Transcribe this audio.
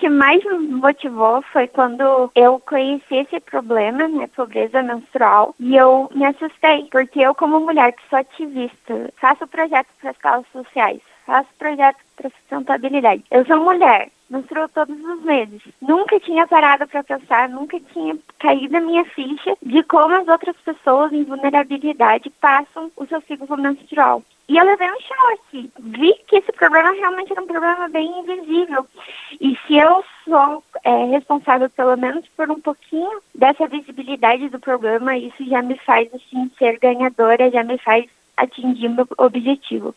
que mais me motivou foi quando eu conheci esse problema, né, pobreza menstrual, e eu me assustei, porque eu, como mulher que sou ativista, faço projetos para as causas sociais, faço projetos para sustentabilidade. Eu sou mulher, menstruo todos os meses. Nunca tinha parado para pensar, nunca tinha caído a minha ficha de como as outras pessoas em vulnerabilidade passam o seu ciclo menstrual. E eu levei um choque. Vi que esse problema realmente era um problema bem invisível. E se eu sou responsável, pelo menos, por um pouquinho dessa visibilidade do problema, isso já me faz, assim, ser ganhadora, já me faz atingir meu objetivo.